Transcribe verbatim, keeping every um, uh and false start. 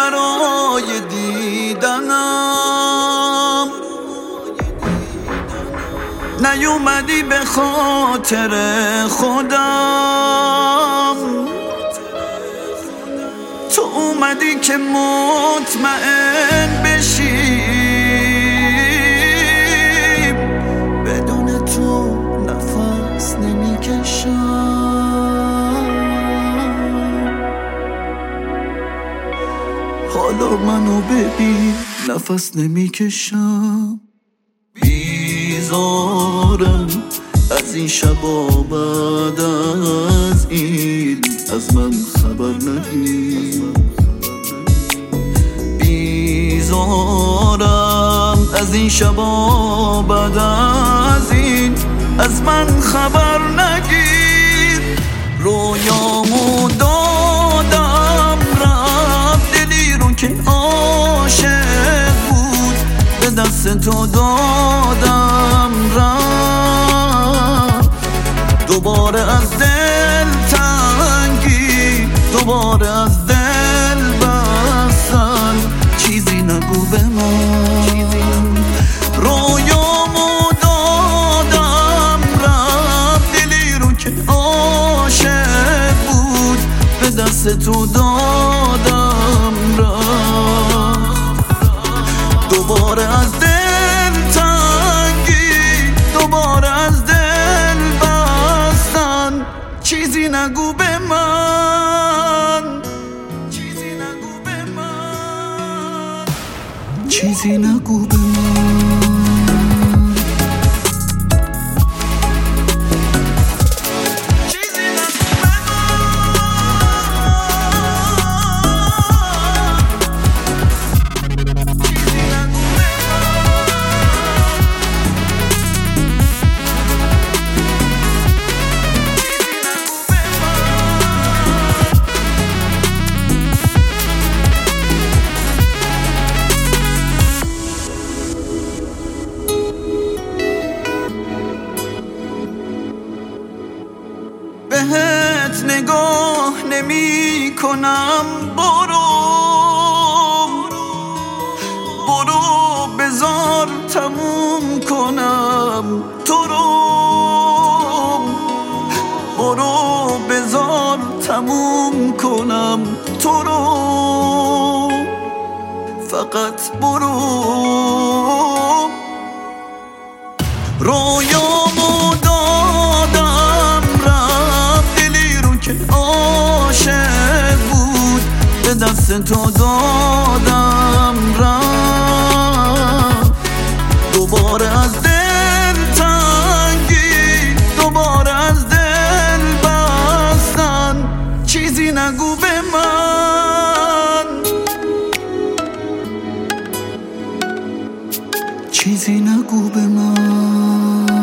برای دیدنم، نیومدی به خاطر خودم، تو اومدی که مطمئن بشی بدون تو نفس نمیکشم. حالا منو ببین نفس نمیکشم. بیزارم از این شبا بعد از این از من خبر نگیر. بیزارم از این شبا بعد از این از من خبر نگیر. رویامو دادم رفت، دلی رو که عاشق بود به دست تو دادم رفت. دوباره از دل تنگی، دوباره از دل بستن، چیزی نگو به من. رویامو دادم رفت، دلی رو که عاشق بود به دست تو دادم رفت. دوباره از دل تنگی، دوباره از دل بستن، چیزی نگو به من، چیزی نگو به من، چیزی نگو به من. بهت نگاه نمی کنم، برو برو بذار تموم کنم تو رو، برو بذار تموم کنم تو رو، فقط برو. رویامو دادم رفت، دلی رو که عاشق بود به دست تو دادم رفت. دوباره از دل تنگی، دوباره از دل بستن، چیزی نگو به من، چیزی نگو به من.